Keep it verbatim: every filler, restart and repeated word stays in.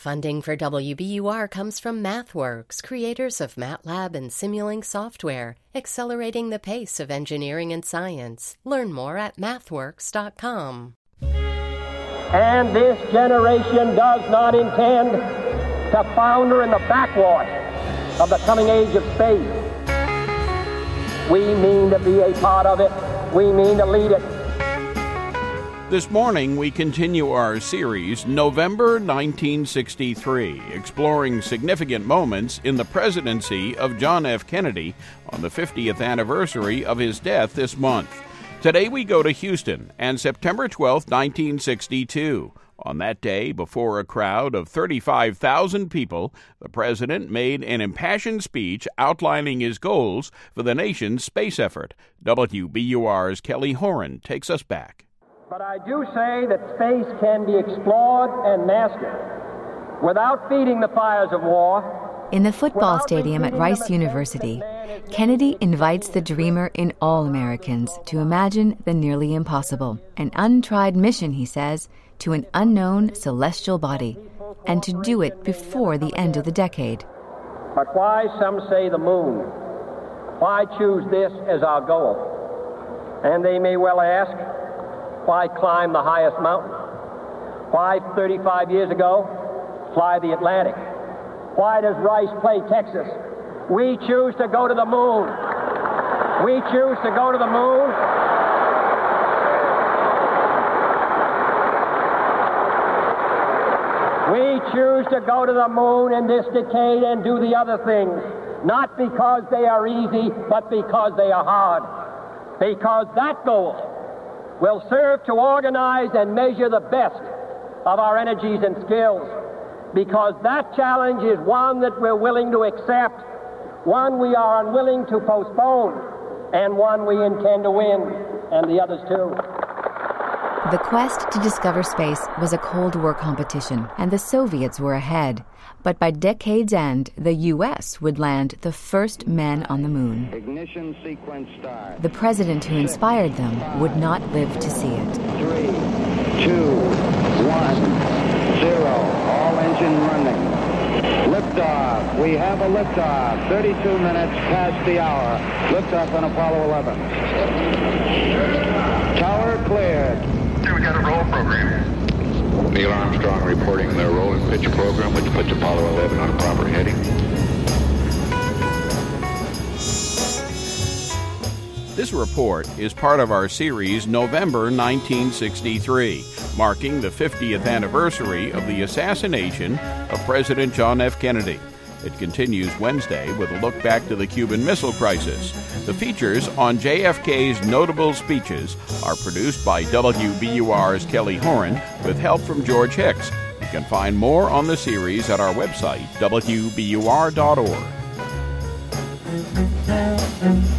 Funding for W B U R comes from MathWorks, creators of MATLAB and Simulink software, accelerating the pace of engineering and science. Learn more at mathworks dot com. And this generation does not intend to founder in the backwater of the coming age of space. We mean to be a part of it. We mean to lead it. This morning, we continue our series, November nineteen sixty-three, exploring significant moments in the presidency of John F. Kennedy on the fiftieth anniversary of his death this month. Today we go to Houston and September twelfth, nineteen sixty-two. On that day, before a crowd of thirty-five thousand people, the president made an impassioned speech outlining his goals for the nation's space effort. W B U R's Kelly Horan takes us back. But I do say that space can be explored and mastered without feeding the fires of war. In the football stadium at Rice University, Kennedy invites the dreamer in all Americans to imagine the nearly impossible, an untried mission, he says, to an unknown celestial body, and to do it before the end of the decade. But why, some say, the moon? Why choose this as our goal? And they may well ask, why climb the highest mountain? Why, thirty-five years ago, fly the Atlantic? Why does Rice play Texas? We choose to go to the moon. We choose to go to the moon. We choose to go to the moon in this decade and do the other things, not because they are easy, but because they are hard. Because that goal will serve to organize and measure the best of our energies and skills, because that challenge is one that we're willing to accept, one we are unwilling to postpone, and one we intend to win, and the others too. The quest to discover space was a Cold War competition, and the Soviets were ahead. But by decade's end, the U S would land the first men on the moon. Ignition sequence start. The president who inspired them would not live to see it. Three, two, one, zero. All engine running. Liftoff. We have a liftoff. thirty-two minutes past the hour. Liftoff on Apollo eleven. Tower cleared. Here we got a roll program. Neil Armstrong reporting the roll and pitch program, which puts Apollo eleven on a proper heading. This report is part of our series November nineteen sixty-three, marking the fiftieth anniversary of the assassination of President John F. Kennedy. It continues Wednesday with a look back to the Cuban Missile Crisis. The features on J F K's notable speeches are produced by W B U R's Kelly Horan with help from George Hicks. You can find more on the series at our website, W B U R dot org.